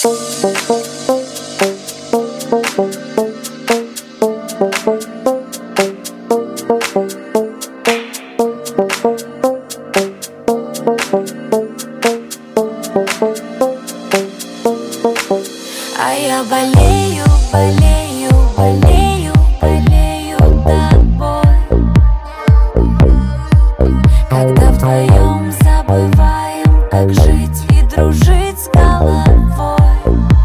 А я болею, болею, болею, болею тобой. Когда вдвоем забываем, как жить и дружить с головой.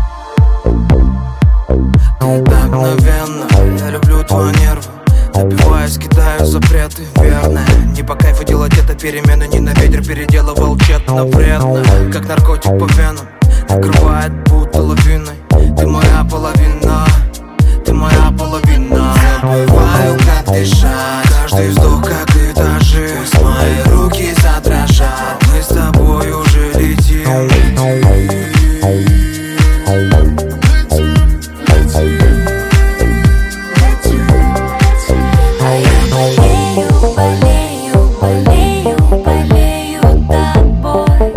Ты так мгновенно, я люблю твои нервы. Добиваюсь, кидаю запреты, верно. Не по кайфу делать это перемены, не на ветер переделывал тщетно, вредно. Как наркотик по венам, накрывает будто лавиной. Ты моя половина, ты моя половина. Забываю, как дышать, каждый вздох как этажи. Пусть мои руки задрожат, мы с тобой уже летим. А я болею, болею, болею, болею тобой.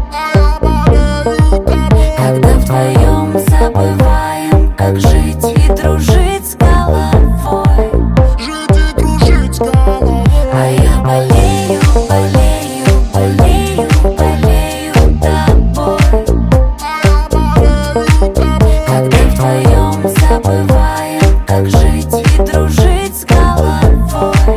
Когда вдвоем забываем, как жить и дружить с головой. А я болею, болею, болею, болею тобой. Когда вдвоем забываем, как жить и дружить с головой.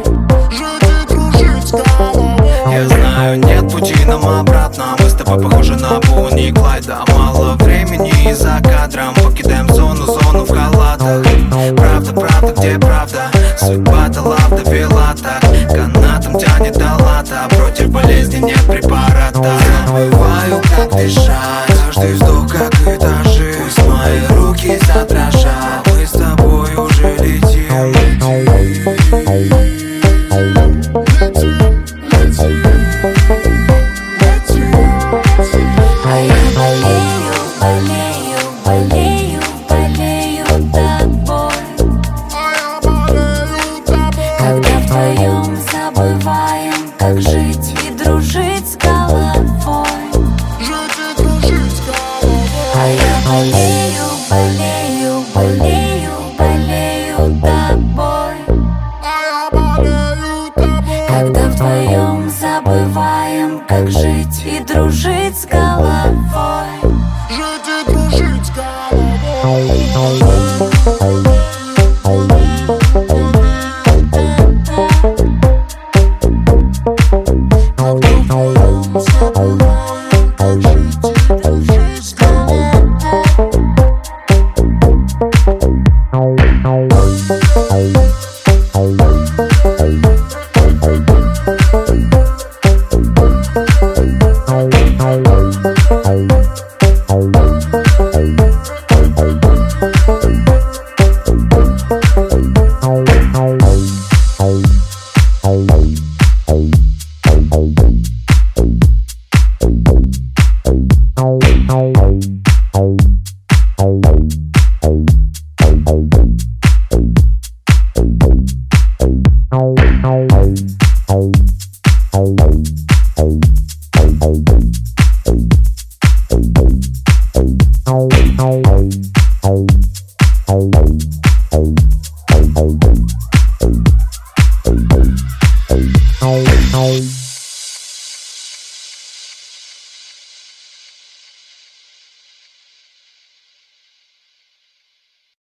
Я знаю, нет пути нам обратно. Мы с тобой похожи на Бонни и Клайда. Мало времени и за кадром покидаем зону в халатах. Правда, правда, где правда? Судьба дала, довела так. Канатом тянет до лата. Против болезни нет препарата. Забываю, как дышать,